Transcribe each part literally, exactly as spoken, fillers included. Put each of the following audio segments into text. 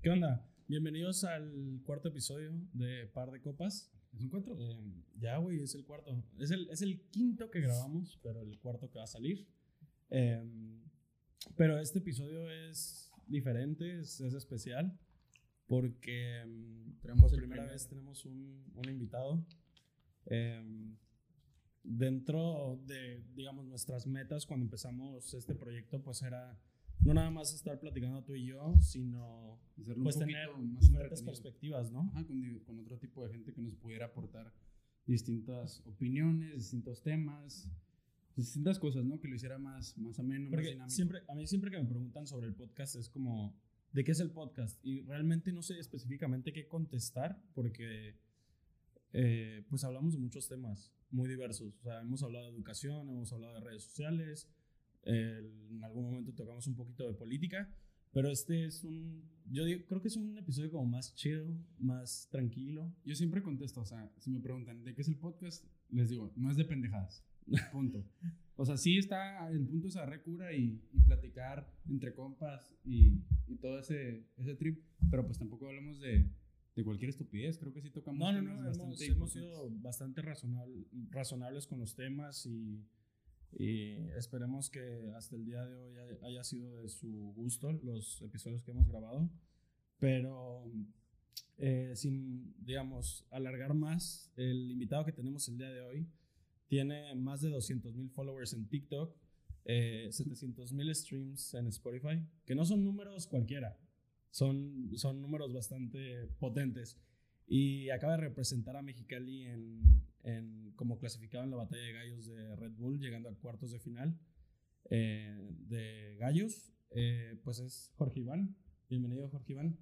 ¿Qué onda? Bienvenidos al cuarto episodio de Par de Copas. ¿Es un cuatro? Eh, ya, güey, es el cuarto. Es el, es el quinto que grabamos, pero el cuarto que va a salir. Eh, pero este episodio es diferente, es, es especial, porque um, por primera vez tenemos un, un invitado. Eh, dentro de, digamos, nuestras metas cuando empezamos este proyecto, pues era no nada más estar platicando tú y yo, sino hacerlo pues un tener más diferentes perspectivas, ¿no? Ajá, con, con otro tipo de gente que nos pudiera aportar distintas opiniones, distintos temas, distintas cosas, ¿no? Que lo hiciera más, más ameno, Porque más dinámico. Siempre, a mí siempre que me preguntan sobre el podcast es como, ¿de qué es el podcast? Y realmente no sé específicamente qué contestar, porque eh, pues hablamos de muchos temas muy diversos. O sea, hemos hablado de educación, hemos hablado de redes sociales, eh, en algún momento tocamos un poquito de política, pero este es un, yo digo, creo que es un episodio como más chill, más tranquilo. Yo siempre contesto, o sea, si me preguntan ¿de qué es el podcast? Les digo, no es de pendejadas, punto. O sea, sí está, el punto es agarrar cura y, y platicar entre compas y, y todo ese, ese trip, pero pues tampoco hablamos de, de cualquier estupidez, creo que sí tocamos no, no, temas no, bastante hemos, hemos importantes. sido bastante razonable, razonables con los temas y Y esperemos que hasta el día de hoy haya sido de su gusto los episodios que hemos grabado. Pero eh, sin, digamos, alargar más, el invitado que tenemos el día de hoy tiene más de doscientos mil followers en TikTok, eh, setecientos mil streams en Spotify, que no son números cualquiera, son, son números bastante potentes. Y acaba de representar a Mexicali en, en, como clasificado en la batalla de gallos de Red Bull, llegando a cuartos de final eh, de gallos. Eh, pues es Jorge Iván. Bienvenido, Jorge Iván.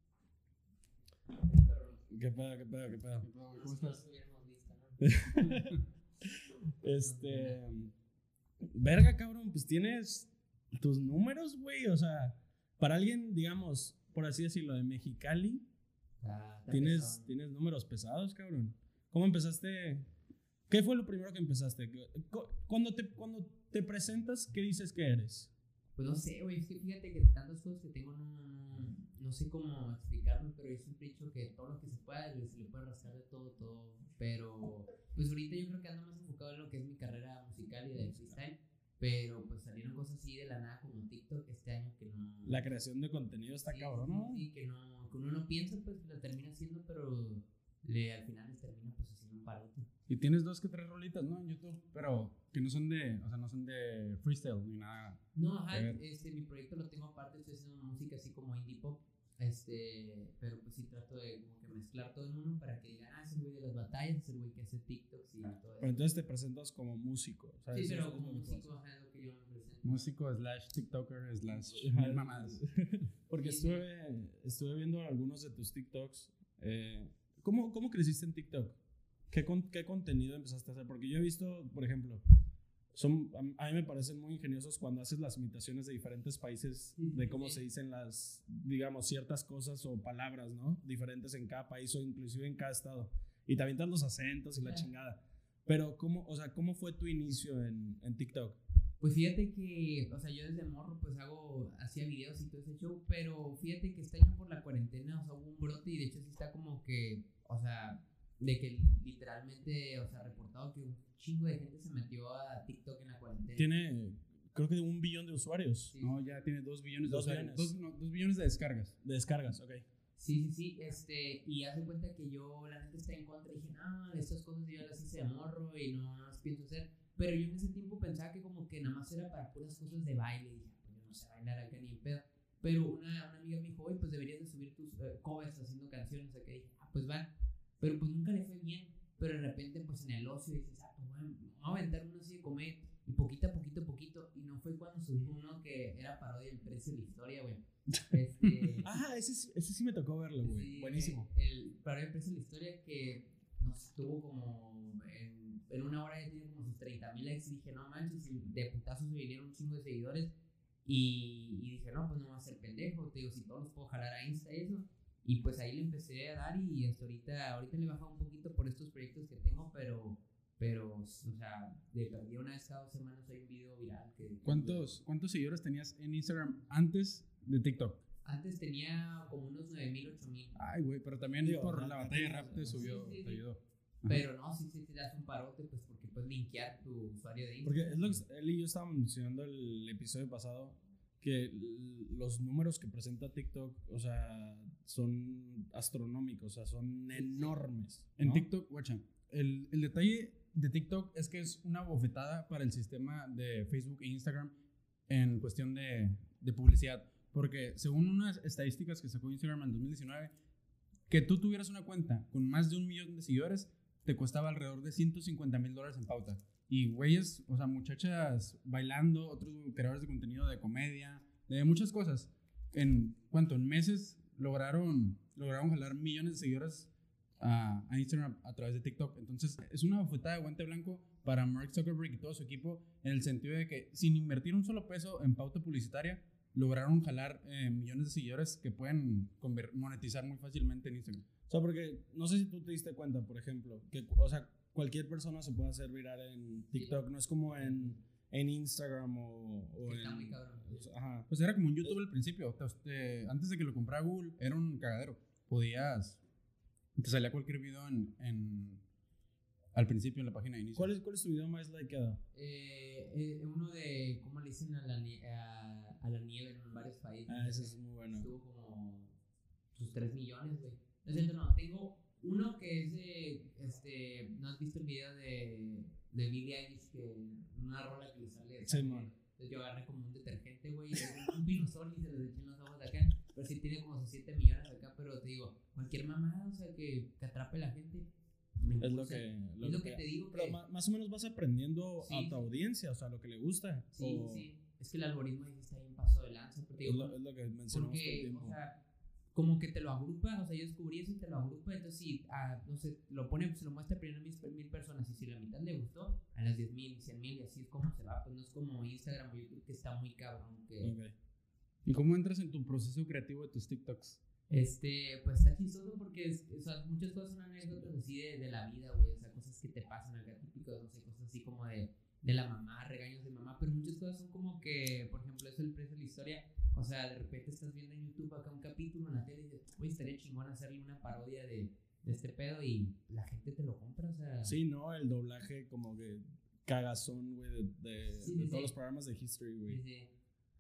¿Qué pedo, qué pedo, qué pedo? ¿Cómo estás? este... Verga, cabrón, pues tienes tus números, güey. O sea, para alguien, digamos, por así decirlo, de Mexicali, Ah, ¿Tienes, tienes números pesados, cabrón. ¿Cómo empezaste? ¿Qué fue lo primero que empezaste? Cuando te, cuando te presentas, ¿qué dices que eres? Pues no sé, güey. Es que fíjate que tantas cosas que tengo no, no, no sé cómo explicarlo, pero yo siempre he dicho que todo lo que se pueda se le puede rascar de todo, todo. Pero pues ahorita yo creo que ando más enfocado en lo que es mi carrera musical y de freestyle. Pero pues salieron cosas así de la nada como TikTok este año que no... La creación de contenido está sí, cabrón, ¿no? Sí, sí, que, no, que uno no piensa pues que lo termina haciendo, pero le, al final les termina pues haciendo un parote. Y tienes dos que tres rolitas, ¿no? En YouTube, pero que no son de, o sea, no son de freestyle ni nada. No, ajá, este, mi proyecto lo tengo aparte, estoy haciendo música así como indie pop. Este, pero pues sí trato de como que mezclar todo el mundo para que digan, ah, es el güey de las batallas, es el güey que hace TikToks y todo eso. Pero entonces te presentas como músico, ¿sabes? Sí, pero como músico, ajá, es lo que yo me presento. Músico slash TikToker slash mamadas. Porque estuve, estuve viendo algunos de tus TikToks. Eh, ¿cómo, ¿Cómo creciste en TikTok? ¿Qué, con, ¿Qué contenido empezaste a hacer? Porque yo he visto, por ejemplo, son, a mí me parecen muy ingeniosos cuando haces las imitaciones de diferentes países, de cómo se dicen las, digamos, ciertas cosas o palabras, ¿no? Diferentes en cada país o inclusive en cada estado. Y te avientas los acentos y la chingada. Pero, ¿cómo, o sea, ¿cómo fue tu inicio en, en TikTok? Pues fíjate que, o sea, yo desde morro pues hago, hacía videos y todo ese show, pero fíjate que este año por la cuarentena, o sea, hubo un brote y de hecho sí está como que, o sea, de que literalmente, o sea, reportado que un chingo de gente se metió a TikTok en la cuarentena. Tiene, creo que un billón de usuarios. Sí. No, ya tiene dos billones dos de billones. Dos, no, dos billones de descargas. De descargas, ok. Sí, sí, sí, este, y hace cuenta que yo, la neta, está en contra y dije, no, estas cosas yo las hice de morro y no, no las pienso hacer. Pero yo en ese tiempo pensaba que como que nada más era para puras cosas de baile. Y dije, pues yo no sé bailar acá ni en pedo. Pero una, una amiga me dijo, oye, pues deberías de subir tus uh, covers haciendo canciones. Acá dije, ah, pues van. Pero pues nunca le fue bien. Pero de repente, pues en el ocio dices, ah, pues bueno, vamos a aventar uno así de comer. Y poquito a poquito a poquito. Y no fue cuando subí uno que era parodia del Precio de la Historia, güey. Este, ah, ese, ese sí me tocó verlo, güey. Sí, buenísimo. El parodia del Precio de la Historia que nos tuvo como en, en una hora ya tiene como sus treinta mil likes y dije, no manches, de putazos me vinieron un chingo de seguidores y, y dije, no, pues no va a ser pendejo, te digo, si todos los puedo jalar a Insta y eso, y pues ahí le empecé a dar y hasta ahorita, ahorita le he bajado un poquito por estos proyectos que tengo, pero, pero, o sea, de perdí una vez cada dos semanas hay un video viral que... ¿Cuántos, ¿Cuántos seguidores tenías en Instagram antes de TikTok? Antes tenía como unos nueve mil, ocho mil. Ay, güey, pero también Digo, por la- la la batalla de tienes, rap te ¿no? subió, Sí, sí, te sí. ayudó. Pero no, sí, sí, te das un parote, pues porque puedes linkear tu usuario de Porque Instagram. es lo que él y yo estábamos mencionando el episodio pasado, que l- los números que presenta TikTok, o sea, son astronómicos, o sea, son Sí, sí. enormes. En ¿no? TikTok, guacha, el, el detalle de TikTok es que es una bofetada para el sistema de Facebook e Instagram en cuestión de, de publicidad. Porque según unas estadísticas que sacó Instagram en dos mil diecinueve, que tú tuvieras una cuenta con más de un millón de seguidores, te costaba alrededor de ciento cincuenta mil dólares en pauta. Y güeyes, o sea, muchachas bailando, otros creadores de contenido de comedia, de muchas cosas. En cuánto, en meses lograron, lograron jalar millones de seguidores a, a Instagram a través de TikTok. Entonces, es una bofetada de guante blanco para Mark Zuckerberg y todo su equipo, en el sentido de que sin invertir un solo peso en pauta publicitaria, lograron jalar eh, millones de seguidores que pueden conver- monetizar muy fácilmente en Instagram. O sea, porque no sé si tú te diste cuenta, por ejemplo, que, o sea, cualquier persona se puede hacer viral en TikTok, no es como en, en Instagram o, o Que en... está muy cabrón. o sea, ajá. Pues era como un YouTube al principio. Te- te- antes de que lo comprara Google, era un cagadero. Podías. Te salía cualquier video en, en- al principio en la página de inicio. ¿Cuál es, ¿Cuál es tu video más likeado? Eh, eh, uno de, ¿cómo le dicen a la, nie- a, a la nieve en varios países? Ah, ese es muy bueno. Estuvo como sus tres millones, güey. No es cierto, no. Tengo uno que es de, este, ¿no has visto el video de, de Billie Eilish? Que una rola que le sale. Sí, sangre? man. Entonces yo agarré como un detergente, güey, un, un pinosol y se los eché en los ojos de acá. Pero sí tiene como sus siete millones acá, pero te digo, cualquier mamada, o sea, que, que atrape a la gente. Me Es lo impulsa. que, lo es lo que- que te digo. Pero que- ma- más o menos vas aprendiendo Sí, a tu sí. audiencia, o sea, lo que le gusta. Sí, o- sí. Es que el algoritmo ahí está bien paso de lanza. Porque, Es digo, lo, es lo que mencionamos todo el porque, tiempo. o sea, como que te lo agrupa, o sea, yo descubrí eso y te lo agrupa, entonces si, ah, no sé, lo pone, se lo muestra primero a mil, mil personas y si la mitad le gustó, a las diez mil, cien mil y así es como se va, pues no es como Instagram o YouTube que está muy cabrón, que, Ok. ¿Y cómo entras en tu proceso creativo de tus TikToks? este, pues está chistoso porque, es, o sea, muchas cosas son anécdotas así de, de la vida, güey, o sea, cosas que te pasan acá típicos, no sé, cosas así como de, de la mamá, regaños de mamá, pero muchas cosas son como que, por ejemplo, eso el precio de la historia. O sea, de repente estás viendo en YouTube acá un capítulo en la tele y dices, oye, estaría chingón hacerle una parodia de, de este pedo y la gente te lo compra, o sea. Sí, ¿no? El doblaje como que cagazón, güey, de, de, Sí, de sí, todos sí. los programas de History, güey. Sí, sí.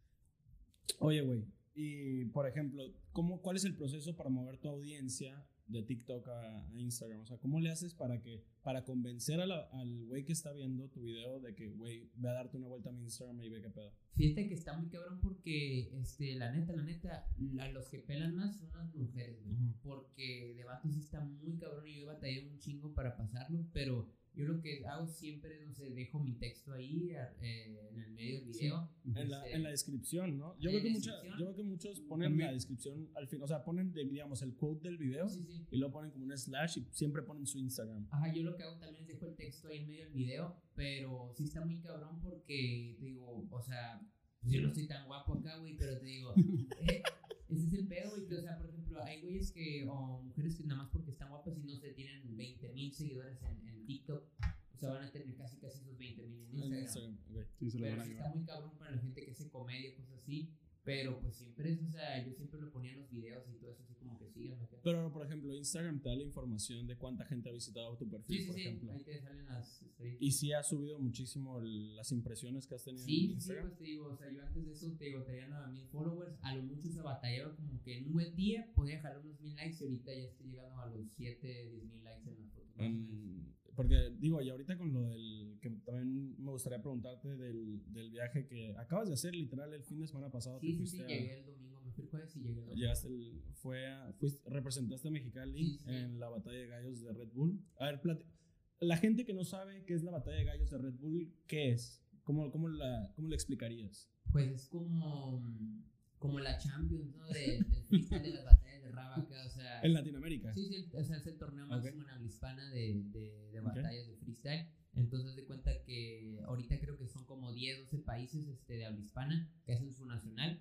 Oye, güey, y por ejemplo, ¿cómo, ¿cuál es el proceso para mover tu audiencia de TikTok a, a Instagram? O sea, ¿cómo le haces para que para convencer a la- al güey que está viendo tu video de que, güey, ve a darte una vuelta a mi Instagram y ve qué pedo? Fíjate que está muy cabrón porque, este, la neta, la neta, a los que pelan más son las mujeres, güey. Ujú. Porque de vatos sí está muy cabrón y yo he batallado un chingo para pasarlo, pero yo lo que hago siempre, no sé, dejo mi texto ahí eh, en el medio del video. En la, Este, en la descripción, ¿no? Yo en veo, que la mucha, descripción. yo veo que muchos ponen También. la descripción al fin, o sea, ponen, de, digamos, el quote del video Sí, sí. y luego ponen como un slash y siempre ponen su Instagram. Ajá, yo lo que hago también es dejo el texto ahí en medio del video, pero sí está muy cabrón porque, te digo, o sea, pues yo no estoy tan guapo acá, güey, pero te digo, eh, ese es el pedo, güey, que, o sea, por ejemplo, hay güeyes que, o mujeres que nada más porque están guapas y no sé, tienen veinte mil seguidores en, en TikTok, o sea, van a tener casi casi esos veinte mil en En Instagram. Instagram, ok. Sí, se lo Pero van a sí llevar. está muy cabrón para la gente que hace comedia, cosas así, pero pues siempre es, o sea, yo siempre lo ponía en los videos y todo eso, así como que síganme acá. Pero, por ejemplo, Instagram te da la información de cuánta gente ha visitado tu perfil, Sí, sí, por sí, ejemplo. ahí te salen las estadísticas. Y sí ha subido muchísimo el- las impresiones que has tenido Sí, en sí, Instagram. pues te digo, o sea, yo antes de eso te digo, tenía nueve mil followers, a lo mucho se batallaba como que en un buen día podía jalar unos mil likes y ahorita ya estoy llegando a los siete, diez mil likes en las fotos. más o menos. Mm, porque digo, y ahorita con lo del que también me gustaría preguntarte del, del viaje que acabas de hacer literal el fin de semana pasado. Sí, te sí, fuiste sí, a- llegué el domingo, me fui el jueves y llegué el domingo. Llegaste el, fue a, fuiste, representaste a Mexicali Sí, sí. en la batalla de gallos de Red Bull. A ver, plati- la gente que no sabe qué es la batalla de gallos de Red Bull, ¿qué es? ¿Cómo, cómo, la, cómo la explicarías? Pues es como, mm, como la Champions, ¿no? De, del freestyle de las batallas de rap acá, o sea. En Latinoamérica. Sí, sí, o sea, es el torneo máximo Ok. en habla hispana de, de, de Ok. batallas de freestyle. Entonces, de cuenta que ahorita creo que son como diez, doce países este, de habla hispana que hacen su nacional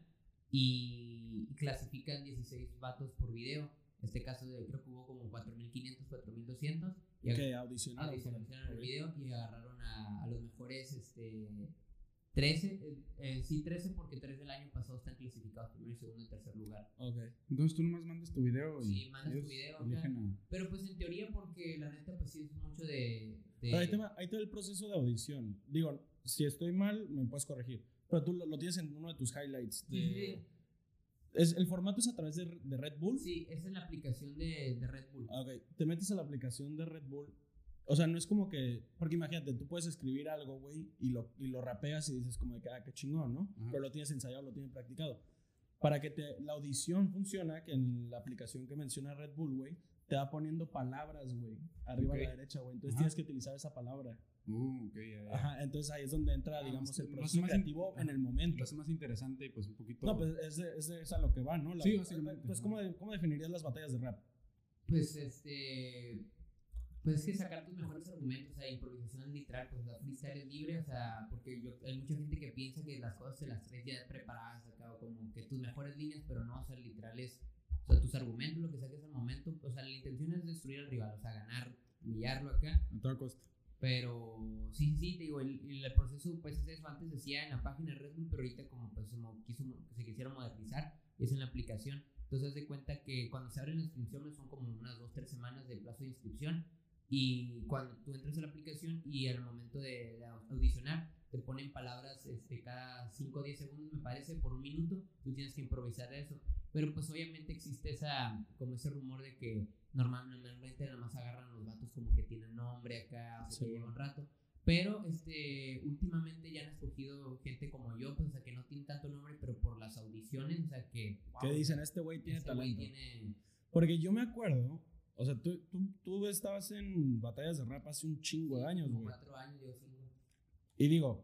y, y clasifican dieciséis vatos por video. En este caso, de, creo que hubo como cuatro mil quinientos, cuatro mil doscientos. Y Que audicionaron. audicionaron el Ok. video y agarraron a, a los mejores este, trece, eh, eh, sí, trece porque tres del año pasado están clasificados primero, segundo y tercer lugar. Ok. Entonces tú nomás mandas tu video y Sí, mandas tu ellos video, eligen claro. a... Pero pues en teoría porque la neta pues sí es mucho de... de... Pero ahí te va, ahí te va el proceso de audición. Digo, si estoy mal, me puedes corregir. Pero tú lo, lo tienes en uno de tus highlights. De, Sí, sí, ¿Es, ¿El formato es a través de, de Red Bull? sí, esa es la aplicación de, de Red Bull. Ok, te metes a la aplicación de Red Bull. O sea, no es como que... Porque imagínate, tú puedes escribir algo, güey, y lo, y lo rapeas y dices como de que, ah, qué chingón, ¿no? Ajá. Pero lo tienes ensayado, lo tienes practicado. Para que te, la audición funciona, que en la aplicación que menciona Red Bull, güey, te va poniendo palabras, güey, arriba Ok. a la derecha, güey. Entonces Ajá. tienes que utilizar esa palabra. Uh, ok, ya, ya. Ajá, entonces ahí es donde entra, Ah, digamos, pues, el lo proceso hace más in- creativo en ajá. el momento. Lo hace más interesante y pues un poquito... No, pues es, de- es, de- es a lo que va, ¿no? La- Sí, básicamente. Pues, ¿cómo, de- ¿cómo definirías las batallas de rap? Pues este... Pues es que sacar tus mejores argumentos, o sea, improvisación literal, pues la freestyle es libre, o sea, porque yo, hay mucha gente que piensa que las cosas se las traes ya preparadas acá, o como que tus mejores líneas, pero no, o sea, literal es, o sea, tus argumentos, lo que saques al momento, o sea, la intención es destruir al rival, o sea, ganar, humillarlo acá, A toda costa. pero sí, sí, sí, te digo, el, el proceso, pues es eso, antes decía en la página de Red Bull, pero ahorita como pues se, mo- quiso, se quisieron modernizar, es en la aplicación, entonces haz de cuenta que cuando se abren las inscripciones son como unas dos, tres semanas de plazo de inscripción. Y cuando tú entras a la aplicación y al momento de, de audicionar, te ponen palabras este, cada cinco o diez segundos, me parece, por un minuto, tú tienes que improvisar eso. Pero pues obviamente existe esa, como ese rumor de que normalmente nada más agarran los vatos como que tienen nombre acá, o sea, Sí, que lleva bueno. un rato. Pero este, últimamente ya han escogido gente como yo, pues, o sea, que no tiene tanto nombre, pero por las audiciones, o sea, que... ¿Qué wow, dicen? Este güey tiene este güey talento. tiene... Porque yo me acuerdo, o sea, tú, tú, tú estabas en batallas de rap hace un chingo de años, como güey. cuatro años, yo cinco. Y digo,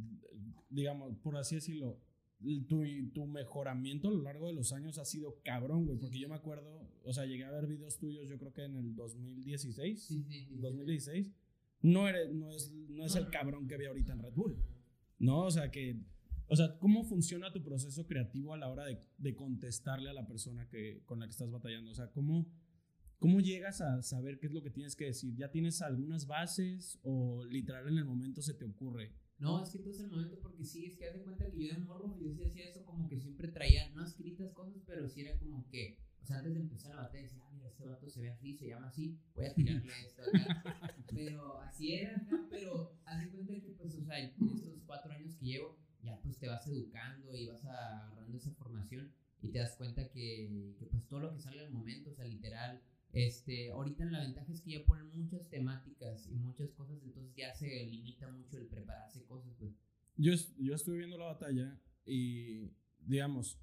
digamos, por así decirlo, tu, tu mejoramiento a lo largo de los años ha sido cabrón, güey. Porque yo me acuerdo, o sea, llegué a ver videos tuyos, yo creo que en el dos mil dieciséis, Sí, sí, sí. dos mil dieciséis. No, eres, no es, no es el cabrón que ve ahorita en Red Bull, ¿no? O sea, que, o sea, ¿cómo funciona tu proceso creativo a la hora de, de contestarle a la persona que, con la que estás batallando? O sea, ¿cómo, ¿cómo llegas a saber qué es lo que tienes que decir? ¿Ya tienes algunas bases o literal en el momento se te ocurre? No, es que todo es el momento porque sí, es que haz de cuenta que yo de morro, yo sí hacía eso como que siempre traía, no escritas cosas, pero sí era como que, o sea, antes de empezar la batalla decía, ah, mira, este vato se ve así, se llama así, voy a tirarle esto acá. Pero así era acá, pero haz de cuenta que pues, o sea, en estos cuatro años que llevo, ya pues te vas educando y vas agarrando esa formación y te das cuenta que, que pues todo lo que sale al momento, o sea, literal, este, ahorita la ventaja es que ya ponen muchas temáticas y muchas cosas, entonces ya se limita mucho el prepararse cosas, pues. Yo, es- yo estuve viendo la batalla y, digamos,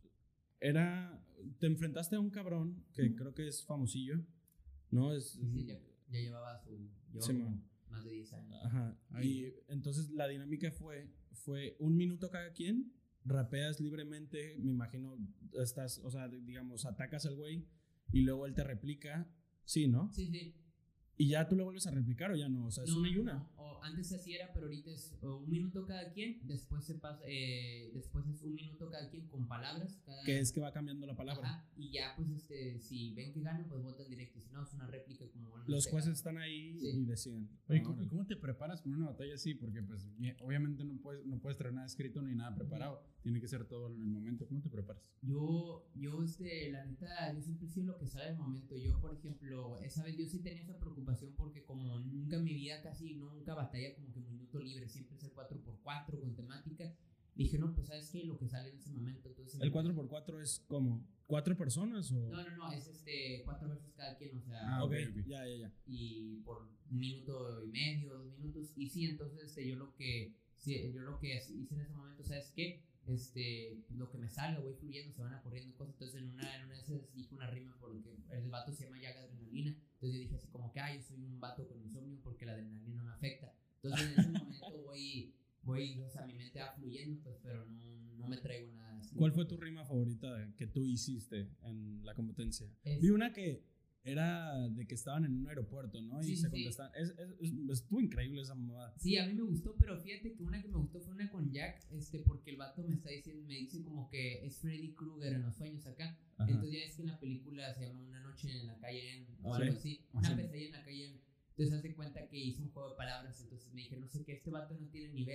era, te enfrentaste a un cabrón que creo que es famosillo, ¿no? Es, Sí, sí, ya, ya llevaba su, llevaba Sí, como man. más de diez años. Ajá. Y entonces la dinámica fue, fue un minuto cada quien, rapeas libremente, me imagino, estás, o sea, digamos, atacas al güey y luego él te replica, sí, ¿no? Sí, sí. Y ya tú le vuelves a replicar o ya no, o sea, es No, una y no, una. no. O antes así era, pero ahorita es o un minuto cada quien, después se pasa, eh, después es un minuto cada quien con palabras. Cada... Que es que va cambiando la palabra. Ajá, y ya pues este, si ven que ganan, pues votan directo, si no es una réplica como bueno. Los este jueces caso. están ahí Sí. y deciden. Oye, Ah, ¿cómo, órale. cómo te preparas para una batalla así? Porque pues bien, obviamente no puedes, no puedes traer nada escrito ni nada preparado. Tiene que ser todo en el momento. ¿Cómo te preparas? Yo, yo, este, la neta, yo siempre he sido lo que sale al momento. Yo, por ejemplo, esa vez yo sí tenía esa preocupación porque como nunca en mi vida, casi nunca batalla como que minuto libre, siempre es el cuatro por cuatro con temática. Dije, no, pues, ¿sabes qué? Lo que sale en ese momento. Entonces, ¿El cuatro por cuatro es como cuatro personas o...? No, no, no, es este, cuatro veces cada quien, o sea, Ah, ok, ok, ok. ya, ya, ya. y por un minuto y medio, dos minutos. Y sí, entonces, este, yo lo que, sí, yo lo que hice en ese momento, ¿sabes qué? Este, lo que me salga, voy fluyendo, se van ocurriendo cosas. Entonces, en una, en una de esas dije una rima porque el vato se llama Yaga Adrenalina. Entonces, yo dije así como que, ah, yo soy un vato con insomnio porque la adrenalina no me afecta. Entonces, en ese momento voy, voy, o sea, mi mente va fluyendo, pues, pero no, no me traigo nada así. ¿Cuál fue tu rima favorita que tú hiciste en la competencia? Es- Vi una que era de que estaban en un aeropuerto, ¿no? Y Sí, se sí, sí. contestaban. Es, es- es- estuvo increíble esa mamada. Sí, a mí me gustó, pero fíjate que una que me gustó fue una con Jack, este, porque el vato me está diciendo, me dice como que es Freddy Krueger en los sueños acá. Ajá. Entonces ya es que en la película se llama Una noche en la calle en, o Ah, algo sí. así, una Ajá. pesadilla en la calle en. Entonces hace cuenta que hizo un juego de palabras, entonces me dije, no sé qué, este vato no tiene nivel.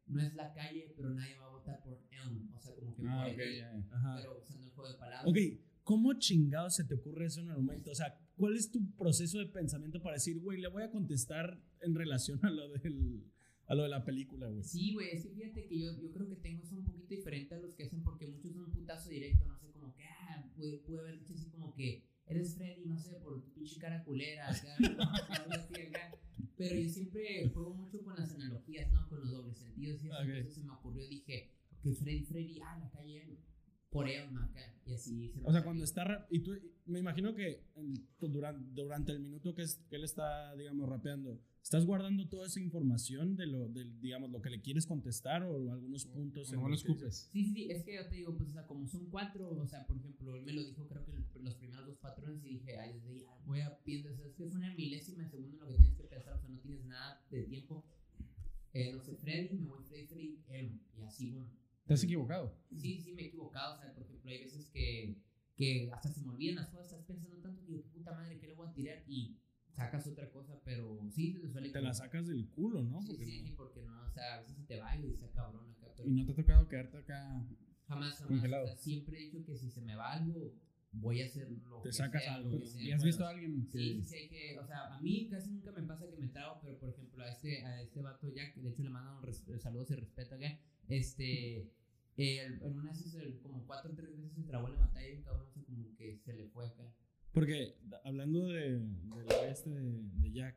no es la calle, pero nadie va a votar por Elm. O sea, como que Ah, por ok, él, ya, ya. Ajá. pero usando el juego de palabras. Ok, ¿cómo chingado se te ocurre eso en el momento? O sea, ¿cuál es tu proceso de pensamiento para decir, güey, le voy a contestar en relación a lo, del, a lo de la película, güey? Sí, güey, es que fíjate que yo, yo creo que tengo eso un poquito diferente a los que hacen, porque muchos son un putazo directo, no sé, como que, ah, pude, pude haber dicho así como que, eres Freddy, no sé, por tu pinche cara culera, acá, algo así acá. Pero yo siempre juego mucho con las analogías, ¿no? Con los dobles sentidos y eso, Okay. entonces se me ocurrió, dije, ok, Freddy, Freddy, ah, la calle, por Elma acá, y así se me O sea, salió. cuando está rap, y tú, me imagino que en- durante, durante el minuto que, es, que él está, digamos, rapeando, ¿estás guardando toda esa información de lo, del, digamos, lo que le quieres contestar o algunos puntos? O no en lo los que dices? escupes. Sí, sí, sí, es que yo te digo, pues, o sea, como son cuatro, o sea, por ejemplo, él me lo dijo, creo que el- los primeros dos patrones, y dije, ay, desde ya, voy a piensar, o sea, es que es una milésima de segundo lo que tienes que pensar, o sea, no tienes nada de tiempo. Eh, no sé, Freddy, me voy Freddy, Freddy, Elm, y así, bueno. ¿Te has equivocado? Sí, sí, me he equivocado, o sea, por ejemplo, hay veces que, que hasta se me olvidan las cosas, estás pensando tanto que, puta madre, ¿qué le voy a tirar? Y sacas otra cosa, pero sí, se te suele Te la equivocar. sacas del culo, ¿no? Sí, Porque sí, no- sí, porque no, o sea, a veces se te va y está cabrón acá, pero ¿Y no te ha tocado quedarte acá? jamás, jamás, Congelado. o sea, siempre he dicho que si se me va algo, voy a hacer lo Te que sacas sea, algo, lo que ¿no? sea. ¿Y has visto a alguien que... Sí, sí, sí, hay que, o sea, a mí casi nunca me pasa que me trago, pero por ejemplo, a este, a este vato Jack, de hecho le mando un res- saludos y respeto acá, este, el- en una vez, el- como cuatro o tres veces se trabó en la batalla y un cabrón, o sea, como que se le fue acá. Porque hablando de, del este de, de Jack,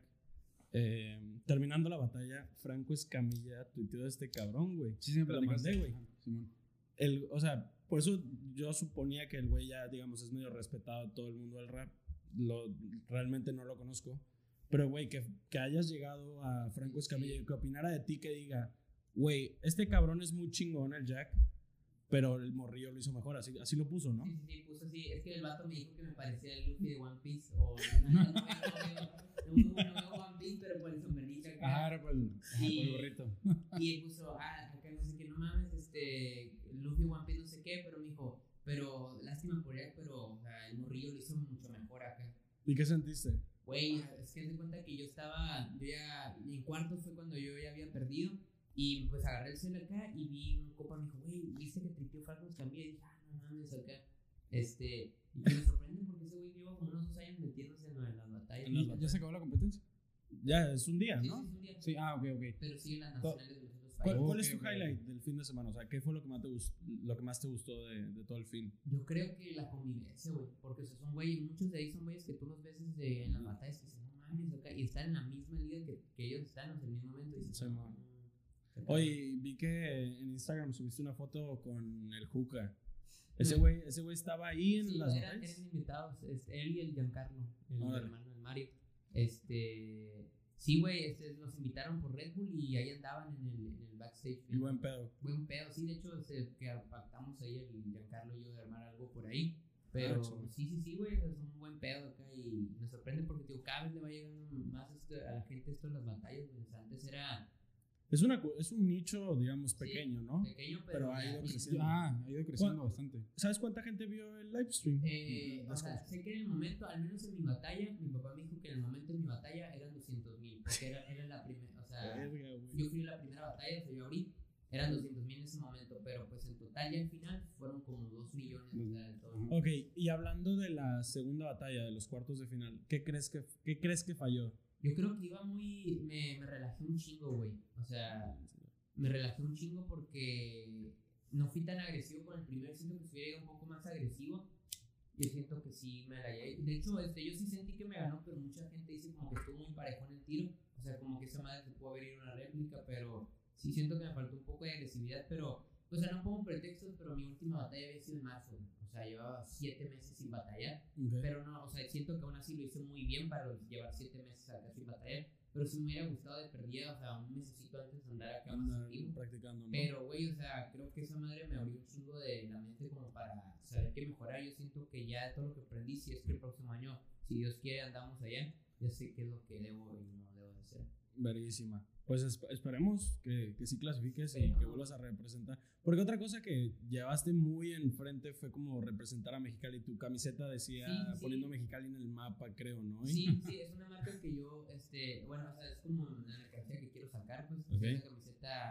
eh, terminando la batalla, Franco Escamilla tuiteó de este cabrón, güey. Sí, siempre Te lo lo mandé, güey. Simón. El, o sea, por eso yo suponía que el güey ya, digamos, es medio respetado a todo el mundo del rap. Lo, realmente no lo conozco. Pero, güey, que, que hayas llegado a Franco Escamilla y que opinara de ti, que diga, güey, este cabrón es muy chingón, el Jack, pero el morrillo lo hizo mejor. Así, así lo puso, ¿no? Sí, sí, sí, puso así, es que el vato me dijo que me parecía el Luffy de One Piece, o no, no, no, no, no, no, no, One Piece, pero por el sombrerito acá. Ajá, era por el, ajá, Sí. por el gorrito. Y él puso, ah, acá no sé qué, no mames, este, Luffy One Piece no sé qué, pero me dijo, pero lástima por Jack, pero o sea, el morrillo lo hizo mucho mejor acá. ¿Y qué sentiste? Güey, es que haz de cuenta que yo estaba, yo ya, en cuartos fue cuando yo ya había perdido, y pues agarré el cel acá y vi un copa, me dijo, güey, ¿viste que tripió Falcon Escamilla? Y dije, ah, no mames, acá, este, y que me sorprende porque ese güey lleva como unos dos años metiéndose en lo de las batallas. En las ¿Y batallas. ¿Ya se acabó la competencia? Ya, es un día, Sí, ¿no? sí, es un día. Sí, ah, ok, ok. Pero siguen las nacionales de los otros ¿Cuál, países. cuál Ok, es tu ok. highlight del fin de semana? O sea, ¿qué fue lo que más te gustó, lo que más te gustó de, de todo el fin? Yo creo que la convivencia, güey, porque o sea, son güeyes, muchos de ahí son güeyes que tú los ves desde en las batallas que dicen, no mames, acá, y están en la misma liga que, que ellos están, o sea, en el mismo momento, y dices, Sí, no, man. no, acá. Hoy vi que en Instagram subiste una foto con el Juca. Ese Mm. güey ese güey estaba ahí en Sí, las eran, batallas. eran invitados, este, él y el Giancarlo, el Órale. hermano del Mario. Este, sí, güey, este, los invitaron por Red Bull y ahí andaban en el, en el backstage. Y buen pedo. Buen pedo, sí, de hecho, este, que pactamos ahí el Giancarlo y yo de armar algo por ahí. Pero Ah, chido. sí, sí, sí, güey, es un buen pedo acá y me sorprende porque, tío, cada vez le va llegando más esto, a la gente esto de las batallas, güey. O sea, antes era Es, una, cu- es un nicho, digamos, Sí. pequeño, ¿no? pequeño, pero, Pero ha ya ido tiene- creciendo. Ah, ha ido creciendo bastante. ¿Sabes cuánta gente vio el live stream? Eh, o Las sea, cosas. sé que en el momento, al menos en mi batalla, mi papá me dijo que en el momento de mi batalla eran doscientos mil, porque era, era la primera, o sea, Verga, güey. yo fui la primera batalla, o sea, yo abrí, eran doscientos mil en ese momento, pero pues en total ya al final fueron como dos millones, o sea, de todo. Ok, y hablando de la segunda batalla, de los cuartos de final, ¿qué crees que, qué crees que falló? Yo creo que iba muy, me, me relajé un chingo, güey, o sea, me relajé un chingo porque no fui tan agresivo con el primero, siento que si hubiera ido un poco más agresivo, yo siento que sí me la llevé. De hecho, este, yo sí sentí que me ganó, pero mucha gente dice como que estuvo muy parejo en el tiro, o sea, como que esa madre se pudo haber ido una réplica, pero sí siento que me faltó un poco de agresividad, pero, o sea, no pongo pretextos, pero mi última batalla había sido en marzo, o sea, llevaba siete meses sin batallar. Ok. Pero no, o sea, siento que aún así lo hice muy bien para llevar siete meses acá sin batallar. Pero si me hubiera gustado de perdida, o sea, un mesecito antes de andar acá más Andar activo. practicando, ¿no? Pero, güey, o sea, creo que esa madre me abrió un chingo de la mente como para saber qué mejorar. Yo siento que ya todo lo que aprendí, si es que el próximo año, si Dios quiere, andamos allá, ya sé qué es lo que debo y no debo de hacer. Verguísima. Pues esp- esperemos que, que sí clasifiques y Pero- que vuelvas a representar. Porque otra cosa que llevaste muy enfrente fue como representar a Mexicali. Tu camiseta decía Sí, sí. poniendo Mexicali en el mapa, creo, ¿no? Y- Sí, sí, es una marca que yo, este, bueno, o sea, es como una mercancía que quiero sacar, pues, Ok. es una camiseta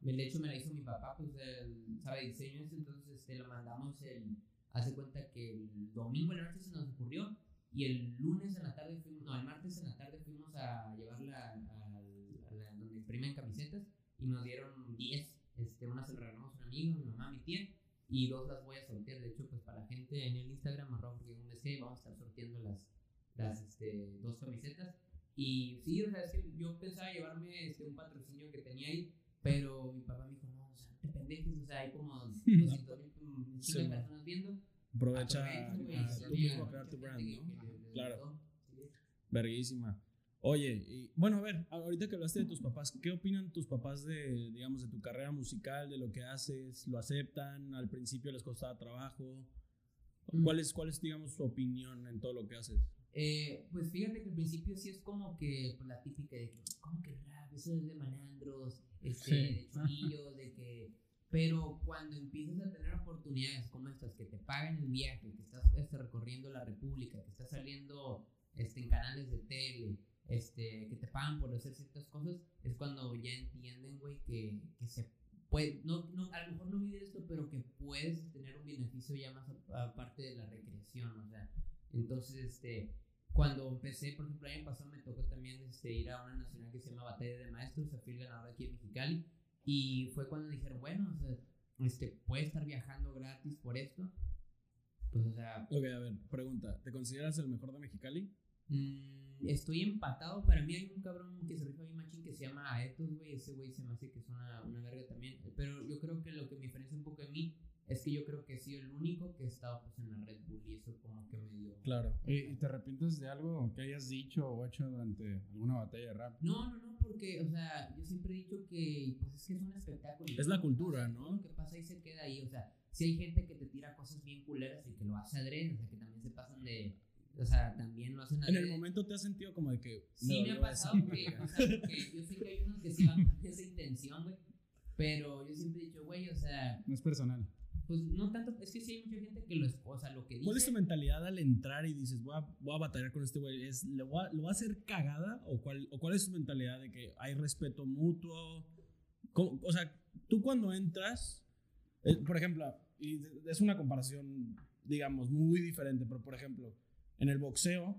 De hecho, me la hizo mi papá, pues él sabe diseño, entonces este, lo mandamos el. Hace cuenta que el domingo en la noche se nos ocurrió y el lunes en la tarde fuimos, no, el martes en la tarde fuimos a llevarla a, a, a la, donde imprimen camisetas y nos dieron diez. Este, una se la regalamos a un amigo, mi mamá, mi tía, y dos las voy a sortear. De hecho, pues para la gente en el Instagram, arroba porque un deseo, vamos a estar sorteando las, las este, dos camisetas. Y sí, o sea, es que yo pensaba llevarme este, un patrocinio que tenía ahí, pero mi papá me dijo, no, o sea, no te pendejes, o sea, hay como doscientos mil sí, personas viendo. Aprovecha a, a tú mismo crear tu brand, ¿no? Que, que, que claro. Sí. Verguísima. Oye, y, bueno, a ver, ahorita que hablaste de tus papás, ¿qué opinan tus papás de, digamos, de tu carrera musical, de lo que haces? ¿Lo aceptan? ¿Al principio les costaba trabajo? ¿Cuál es, cuál es digamos, su opinión en todo lo que haces? Eh, pues fíjate que al principio sí es como que pues, la típica de que, ¿cómo que rap? Eso es de malandros, este, sí. de chulillos, de que... Pero cuando empiezas a tener oportunidades como estas, que te pagan el viaje, que estás este, recorriendo la república, que estás saliendo este, en canales de tele, este, que te pagan por hacer ciertas cosas, es cuando ya entienden, güey, que, que se puede, no, no, a lo mejor no vivir esto, pero que puedes tener un beneficio ya más aparte de la recreación, o sea, entonces, este, cuando empecé, por ejemplo, el año pasado me tocó también este, ir a una nacional que se llama Batalla de Maestros, a fui el ganador aquí en Mexicali, y fue cuando dijeron, bueno, o sea, este, puede estar viajando gratis por esto, pues, o sea... Ok, a ver, pregunta, ¿te consideras el mejor de Mexicali? Mmm, estoy empatado, para mí hay un cabrón que se rifa bien machín que se llama Aetos, güey, ese güey se me hace que es una, una verga también, pero yo creo que lo que me diferencia un poco de mí es que yo creo que he sido el único que he estado pues en la Red Bull y eso como que me dio... Claro. ¿Y, y te arrepientes de algo que hayas dicho o hecho durante alguna batalla de rap? No, no, no, porque, o sea, yo siempre he dicho que pues es que es un espectáculo. Es la cultura, ¿no? Lo que pasa ahí se queda ahí, o sea, si hay gente que te tira cosas bien culeras y que lo hace adrede, o sea, que también se pasan de... O sea, también lo hacen adrede. En el momento te has sentido como de que... Sí, me ha pasado que, o sea, porque yo sé que hay unos que sí van con esa intención, güey, pero yo siempre he dicho, güey, o sea... No es personal. Pues no tanto, es que sí hay mucha gente que lo es, o sea, lo que dice... ¿Cuál es tu mentalidad al entrar y dices, voy a, voy a batallar con este güey? ¿Es, ¿lo, voy a, ¿Lo va a hacer cagada? ¿O cuál, ¿O cuál es tu mentalidad de que hay respeto mutuo? ¿Cómo? O sea, tú cuando entras, eh, por ejemplo, y es una comparación, digamos, muy diferente, pero por ejemplo, en el boxeo,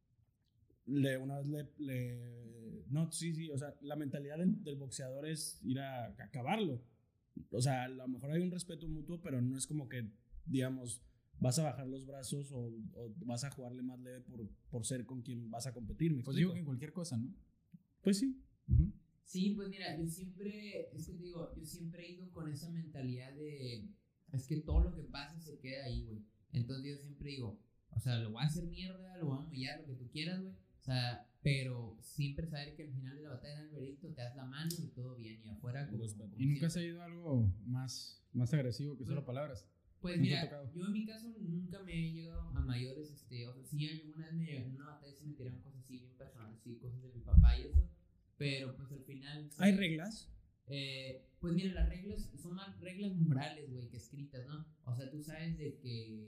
le, una vez le, le... No, sí, sí, o sea, la mentalidad del, del boxeador es ir a, a acabarlo. O sea, a lo mejor hay un respeto mutuo, pero no es como que, digamos, vas a bajar los brazos o, o vas a jugarle más leve por, por ser con quien vas a competir. ¿Me pues explico? digo que en cualquier cosa, ¿no? Pues sí. Uh-huh. Sí, pues mira, yo siempre, es que te digo, yo siempre he ido con esa mentalidad de, es que todo lo que pasa se queda ahí, güey. Entonces yo siempre digo, o sea, lo voy a hacer mierda, lo voy a humillar, lo que tú quieras, güey. O sea, pero siempre saber que al final de la batalla del veredicto te das la mano y todo bien, y afuera como, como ¿Y nunca se ha ido algo más, más agresivo que pues, solo palabras? Pues mira, yo en mi caso nunca me he llegado a mayores, este, o sea, sí alguna vez me, en una batalla se me tiraron cosas así bien personales, sí, cosas de mi papá y eso, pero pues al final... ¿Hay sí, reglas? Eh, pues mira, las reglas son más reglas morales, güey, que escritas, ¿no? O sea, tú sabes de que...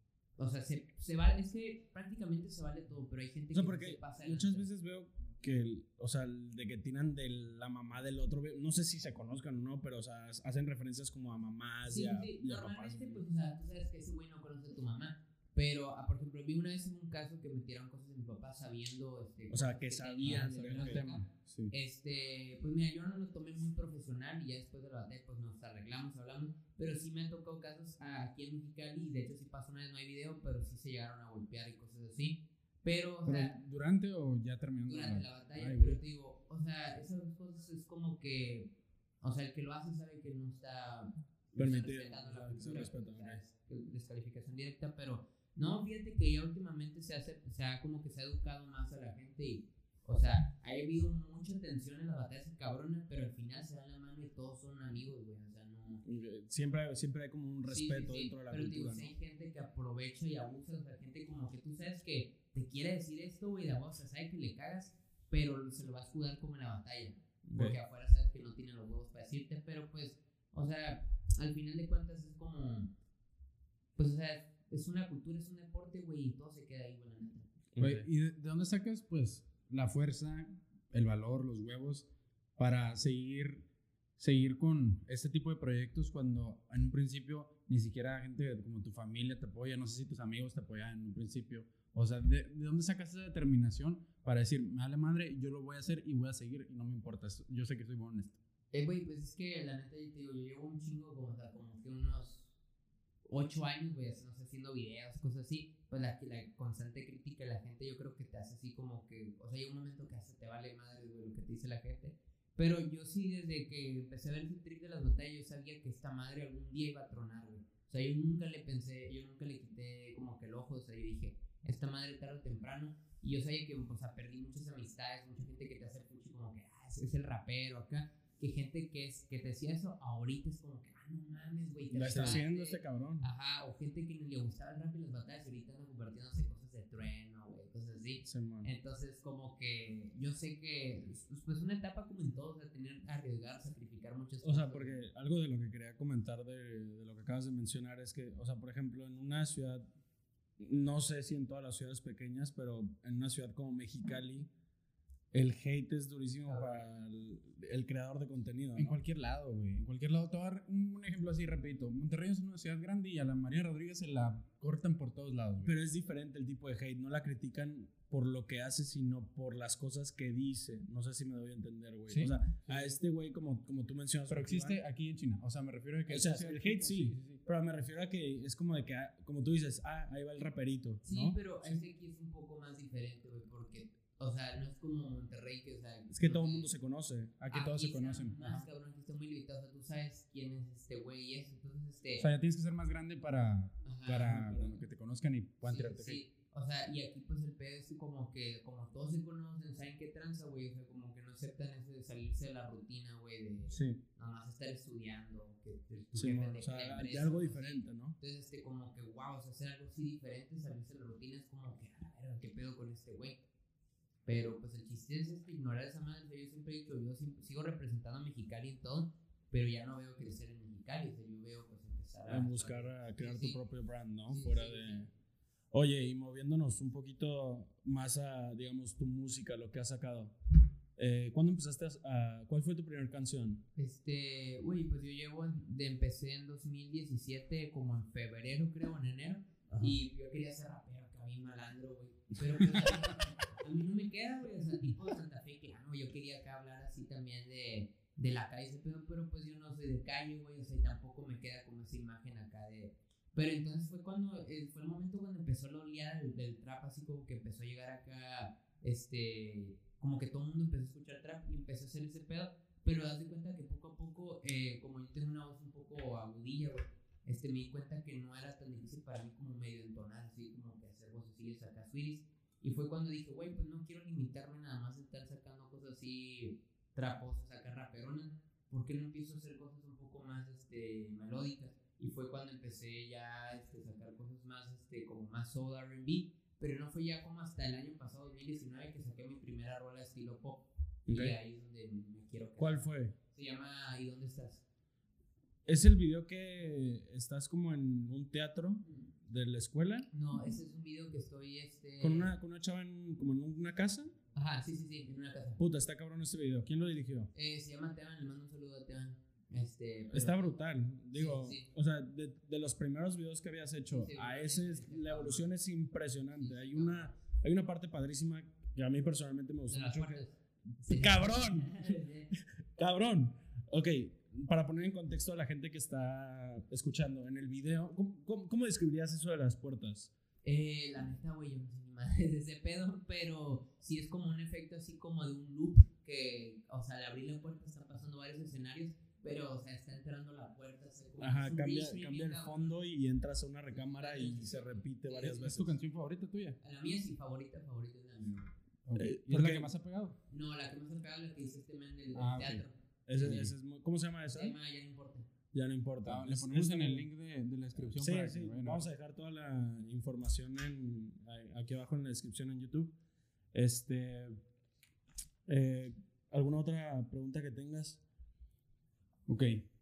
O sea, se, se vale, es que prácticamente se vale todo, pero hay gente o sea, que porque se pasa muchas veces veo que, o sea, de que tiran de la mamá del otro, no sé si se conozcan o no, pero, o sea, hacen referencias como a mamás sí, y a, sí, y a normalmente, papás. Pues, o sea, tú sabes que ese güey no conoce a tu mamá, pero, por ejemplo, vi una vez en un caso que me tiraron cosas de mi papá sabiendo, este... O sea, que sabían el tema. Sí. Este, pues mira, yo no lo tomé muy profesional y ya después de la batalla pues nos arreglamos, hablamos, pero sí me han tocado casos aquí en Mexicali y de hecho sí pasó una vez, no hay video, pero sí se llegaron a golpear y cosas así, pero, o ¿Pero sea, durante o ya terminando durante la, la batalla, Ay, pero güey. te digo, o sea, esas dos cosas es como que, o sea, el que lo hace sabe que no está permitido, respetando o sea, la que se cultura, respeta, o sea, okay. es descalificación directa, pero no, fíjate que ya últimamente se hace, se ha como que se ha educado más a la gente y o sea, ha habido mucha tensión en las batallas cabronas, pero al final se dan la mano y todos son amigos, güey. O sea, no. Siempre, siempre hay como un respeto sí, sí, sí. dentro de la pero cultura. Pero ¿no? hay gente que aprovecha y abusa, o sea, gente como que tú sabes que te quiere decir esto, güey, de vos, o sea, sabe que le cagas, pero se lo va a escudar como en la batalla. Porque okay. afuera sabes que no tiene los huevos para decirte, pero pues, o sea, al final de cuentas es como. Pues, o sea, es una cultura, es un deporte, güey, y todo se queda ahí, güey, la neta. Okay. ¿Y de, de dónde sacas, pues? La fuerza, el valor, los huevos para seguir seguir con este tipo de proyectos cuando en un principio ni siquiera gente como tu familia te apoya? No sé si tus amigos te apoyan en un principio. O sea, ¿de, de dónde sacas esa determinación para decir, me vale madre, yo lo voy a hacer y voy a seguir y no me importa? Yo sé que soy bueno en esto. Eh, güey, pues es que la neta, yo te digo, yo llevo un chingo, como, o sea, como que unos ocho años, güey, no sé, haciendo videos, cosas así. Pues la, la constante crítica de la gente, yo creo que te hace así como que, o sea, hay un momento que hasta te vale madre, güey, lo que te dice la gente. Pero yo sí, desde que empecé a ver ese trick de las batallas, yo sabía que esta madre algún día iba a tronar, güey. O sea, yo nunca le pensé, yo nunca le quité como que el ojo, o sea, yo dije, esta madre tarde o temprano. Y yo sabía que, o sea, perdí muchas amistades, mucha gente que te hace fuchi como que, ah, es, es el rapero acá. Que gente que, es, que te decía eso, ahorita es como que, ah, no mames, güey. Lo está haciendo este cabrón. Ajá, o gente que ni le gustaba el rap y las batallas, y ahorita andan convirtiéndose en cosas de trueno, güey, cosas así. Sí, entonces, como que yo sé que, pues, una etapa como en todo, o sea, tener, arriesgar, sacrificar muchas cosas. O sea, porque algo de lo que quería comentar de, de lo que acabas de mencionar es que, o sea, por ejemplo, en una ciudad, no sé si en todas las ciudades pequeñas, pero en una ciudad como Mexicali, el hate es durísimo para el, el creador de contenido, ¿no? En cualquier lado, güey. En cualquier lado. Te voy a dar un ejemplo así, repito. Monterrey es una ciudad grande y a la María Rodríguez se la cortan por todos lados, güey. Pero es diferente el tipo de hate. No la critican por lo que hace, sino por las cosas que dice. No sé si me doy a entender, güey. ¿Sí? O sea, a este güey, como, como tú mencionas. Pero existe aquí en China. O sea, me refiero a que... O sea, el hate sí, sí, sí, sí. Pero me refiero a que es como de que, como tú dices, ah, ahí va el raperito, ¿no? Sí, pero ese aquí es un poco más diferente, güey, porque... O sea, no es como Monterrey que, o sea... Es que no todo el sé, mundo se conoce. Aquí aquí todos se está conocen. Más Ajá. cabrón, aquí está muy limitado. O sea, tú sabes quién es este güey y eso. Entonces, este... O sea, ya tienes que ser más grande para, Ajá, para pero- bueno, que te conozcan y puedan sí, tirarte hate. sí. O sea, y aquí pues el pedo es como que, como todos se conocen, saben qué tranza, güey. O sea, como que no aceptan eso de salirse de la rutina, güey, de Sí, nomás estar estudiando, que tu sí, jefe bueno, de o sea, la de empresa, algo así. diferente, ¿no? Entonces, este, como que, wow, o sea, hacer algo así diferente, salirse de la rutina es como que, a ver, ¿qué pedo con este güey? Pero, pues, el chiste es este, ignorar esa madre. O sea, yo siempre he dicho, yo siempre, sigo representando a Mexicali en todo, pero ya no veo crecer en Mexicali. O sea, yo veo, pues, empezar a... En buscar a crear Sí, sí. tu propio brand, ¿no? Sí, Fuera sí, de... sí. Oye, y moviéndonos un poquito más a, digamos, tu música, lo que has sacado. Eh, ¿Cuándo empezaste a, a- ¿Cuál fue tu primera canción? Este, uy, pues yo llevo, en- de, empecé en dos mil diecisiete, como en febrero, creo, en enero. Ajá. Y yo quería ser rapero, acá bien malandro, güey. Pero pues a mí, a mí no me queda, güey. O sea, tipo Santa Fe, claro, yo quería acá hablar así también de, de la calle, ese pedo, pero pues yo no soy de calle, güey. O sea, y tampoco me queda como esa imagen acá de... Pero entonces fue cuando, eh, fue el momento cuando empezó la oleada del, del trap, así como que empezó a llegar acá, este, como que todo el mundo empezó a escuchar trap y empezó a hacer ese pedo. Pero das de cuenta que poco a poco, eh, como yo tengo una voz un poco agudilla, güey, este, me di cuenta que no era tan difícil para mí como medio entonar, así como que hacer vocecillos acá sweeties. Y fue cuando dije, güey, pues no quiero limitarme nada más a estar sacando cosas así traposas, acá raperonas. ¿Por qué no empiezo a hacer cosas un poco más, este, melódicas? Y fue cuando empecé ya este, a sacar cosas más, este, como más soul R and B. Pero no fue ya como hasta el año pasado, dos mil diecinueve, que saqué mi primera rola estilo pop. Ok. Y ahí es donde me quiero quedar. ¿Cuál fue? Se llama ¿Y dónde estás? ¿Es el video que estás como en un teatro de la escuela? No, ese es un video que estoy, este... ¿Con una, con una chava en, como en una casa? Ajá, sí, sí, sí, en una casa. Puta, está cabrón este video. ¿Quién lo dirigió? Eh, se llama Teban, le mando un saludo a Teban. Este, pero- Está brutal. Digo, Sí, sí. o sea, de, de los primeros videos que habías hecho Sí, a sí, ese, sí, sí, la sí. evolución es impresionante. Sí, sí, Hay sí. una, hay una parte padrísima que a mí personalmente me De gustó las mucho. que- puertas. Sí. ¡Cabrón! ¡Cabrón! Ok, para poner en contexto a la gente que está escuchando, en el video, ¿cómo, cómo, cómo describirías eso de las puertas? Eh, la neta, güey, yo no sé ni madre de ese pedo, pero sí es como un efecto así como de un loop que, o sea, al abrir la puerta están pasando varios escenarios, pero, o sea, está entrando la puerta. O sea, como Ajá, es un cambia, restream cambia el bien fondo y entras a una recámara y se repite varias ¿Es veces. tu canción favorita tuya? cabrón. La mía sí, favorita, favorita es la mía. Ok. Eh, ¿Y es la porque- que más ha pegado? No, la que más ha pegado es la que dice este men del, del Ah, ok. teatro. Ese- Sí. ese es muy- ¿Cómo se llama esa? Se llama Ya no importa. Ya no importa. Ah, le Es- ponemos es en el como- link de, de la descripción. Sí, para sí, que vayan vamos a ver. dejar toda la información en, aquí abajo en la descripción en YouTube. Este, eh, ¿alguna otra pregunta que tengas? Ok.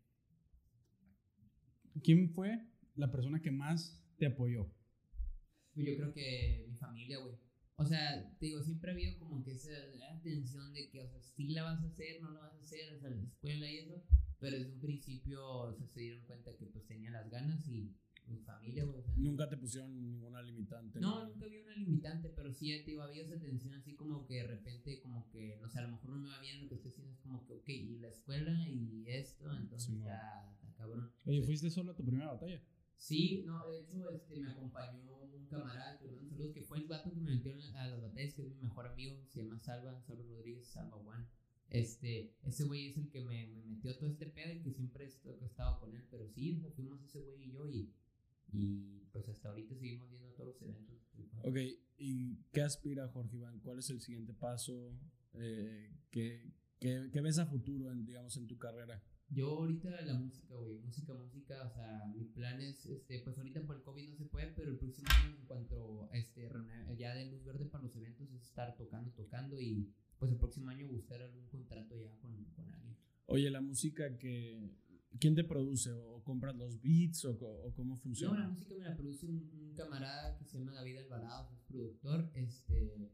¿Quién fue la persona que más te apoyó? Pues yo creo que mi familia, güey. O sea, te digo, siempre ha habido como que esa tensión de que, o sea, sí la vas a hacer, no la vas a hacer, o sea, la escuela y eso. pero desde un principio, o sea, se dieron cuenta que pues tenía las ganas y mi familia, güey, o sea, Nunca te pusieron ninguna limitante. no, nunca había una limitante, pero sí, ya te digo, había esa tensión así como que de repente, como que, no sé, a lo mejor no me va bien lo que estoy haciendo, es como que, ok, y la escuela y esto, entonces Sí, ya, está cabrón. Oye, ¿fuiste solo a tu primera batalla? Sí, no, de hecho, este, me acompañó un camarada que le mando saludos, que fue el vato que me metió a las batallas, que es mi mejor amigo, se llama Salva, Salva Rodríguez, Salva Juan. Este, ese güey es el que me, me metió todo este pedo y que siempre he estado, he estado con él, pero sí, o sea, fuimos ese güey y yo y, y pues hasta ahorita seguimos viendo todos los eventos. Ok, ¿y qué aspira Jorge Iván? ¿Cuál es el siguiente paso? Eh, ¿qué, qué, ¿Qué ves a futuro, en, digamos, en tu carrera? Yo ahorita la música, güey, música, música, o sea, mi plan es, este, pues ahorita por el COVID no se puede, pero el próximo año en cuanto, este, reunir- ya de luz verde para los eventos es estar tocando, tocando y pues el próximo año buscar algún contrato ya con, con alguien. Oye, la música que... ¿Quién te produce? ¿O compras los beats? ¿O, o cómo No, funciona? la música me la produce un, un camarada que se llama David Alvarado, es productor, este,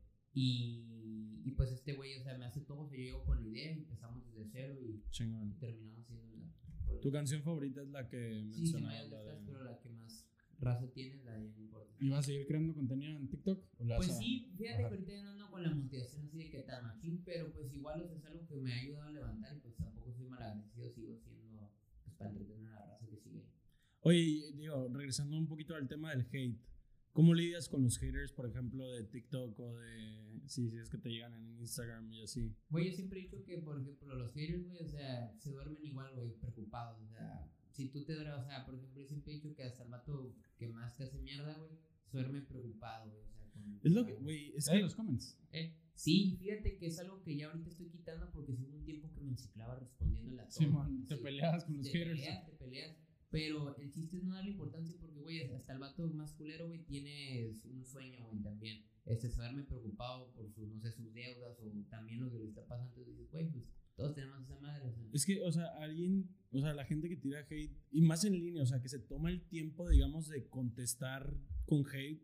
y, y pues este güey, o sea, me hace todo, o sea, yo llego con la idea y empezamos desde cero y Chingón. terminamos haciendo la... ¿Tu canción favorita es la que Sí, se me mencionabas? de la estas, de- pero la que más raza tiene, la de ya no importa. ¿Y vas a seguir creando contenido en TikTok? ¿O le vas Pues a- sí, fíjate Ajá. que ahorita ya no ando con la motivación así de que tan machín, pero pues igual, o sea, es algo que me ha ayudado a levantar y pues tampoco soy mal agradecido, sigo siendo, pues para entretener a la raza que sigue. Oye, y digo, regresando un poquito al tema del hate, ¿cómo lidias con los haters, por ejemplo, de TikTok o de... Sí, sí, es que te llegan en Instagram y así? Güey, yo siempre he dicho que, por ejemplo, los haters, güey, o sea, se duermen igual, güey, preocupados, o sea, si tú te duermes, o sea, por ejemplo, yo siempre he dicho que hasta el vato que más te hace mierda, güey, se duerme preocupado, güey, o sea, con... Es lo que, güey, es Ahí que... los comments. Eh, sí, fíjate que es algo que ya ahorita estoy quitando porque sí hubo un tiempo que me enciclaba respondiéndole a todo. Simón, te Sí. peleabas con los te haters. peleas, te peleas. Pero el chiste es no darle importancia porque, güey, hasta el vato más culero, güey, tiene un sueño, güey, también. Este, saberme preocupado por sus, no sé, sus deudas o también lo que le está pasando. Entonces dices, güey, pues todos tenemos esa madre, o sea. Es que, o sea, alguien, o sea, la gente que tira hate, y más en línea, o sea, que se toma el tiempo, digamos, de contestar con hate,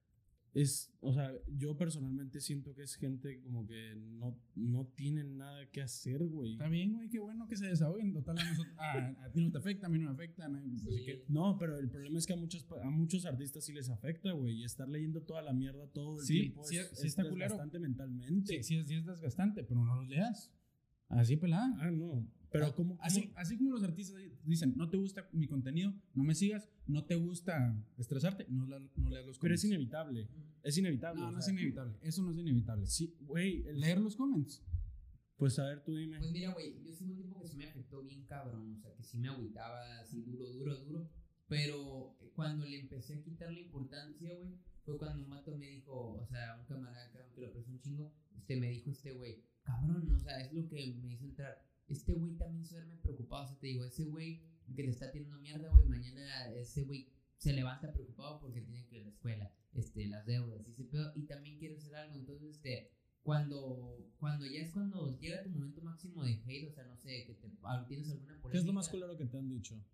es, o sea, yo personalmente siento que es gente como que no, no tienen nada que hacer, güey. Está bien, güey, qué bueno que se desahoguen. Total, a, nosotros, a, a ti no te afecta, a mí no me afecta. No, así Sí. que, No, pero el problema es que a muchos, a muchos artistas sí les afecta, güey, y estar leyendo toda la mierda todo el Sí, tiempo sí, es, sí está es culero. bastante mentalmente. sí, sí, es, sí es desgastante, pero no los leas. Así pelada. Ah, no, pero Ah, ¿cómo, así, cómo- así como los artistas dicen, no te gusta mi contenido, no me sigas, no te gusta estresarte, no, la- no leas los Pero es comments. inevitable, es inevitable. No, o no es sea, inevitable. Eso no es inevitable. Sí, güey, el- Leer los comments. pues a ver, tú dime. Pues mira, güey, yo sí hubo un tiempo que sí me afectó bien cabrón, o sea, que sí me agüitaba así duro, duro, duro. Pero cuando le empecé a quitar la importancia, güey, fue cuando un vato me dijo, o sea, un camarada cabrón, que lo aprecio un chingo, este, me dijo este güey, cabrón, o sea, es lo que me hizo entrar. Este güey también se duerme preocupado, o sea, te digo, ese güey que te está tirando mierda, güey, mañana ese güey se levanta preocupado porque tiene que ir a la escuela, este, las deudas y ese pedo, y también quiere hacer algo, entonces, este, cuando, cuando ya es cuando llega tu momento máximo de hate, o sea, no sé, que te, ah, tienes alguna polémica. ¿Qué es lo más culero que te han dicho?